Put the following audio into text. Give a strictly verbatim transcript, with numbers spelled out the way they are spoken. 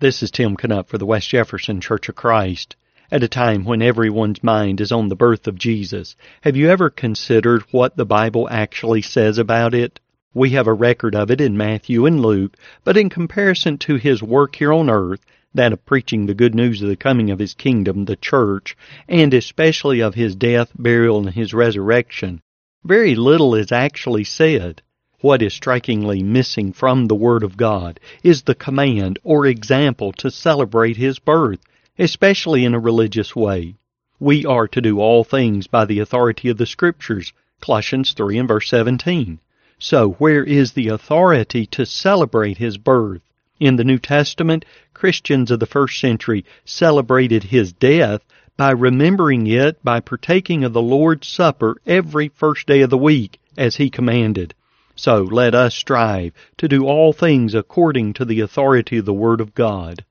This is Tim Knupp for the West Jefferson Church of Christ. At a time when everyone's mind is on the birth of Jesus, have you ever considered what the Bible actually says about it? We have a record of it in Matthew and Luke, but in comparison to his work here on earth, that of preaching the good news of the coming of his kingdom, the church, and especially of his death, burial, and his resurrection, very little is actually said. What is strikingly missing from the Word of God is the command or example to celebrate his birth, especially in a religious way. We are to do all things by the authority of the Scriptures, Colossians three and verse seventeen. So where is the authority to celebrate his birth? In the New Testament, Christians of the first century celebrated his death by remembering it by partaking of the Lord's Supper every first day of the week, as he commanded. So let us strive to do all things according to the authority of the Word of God.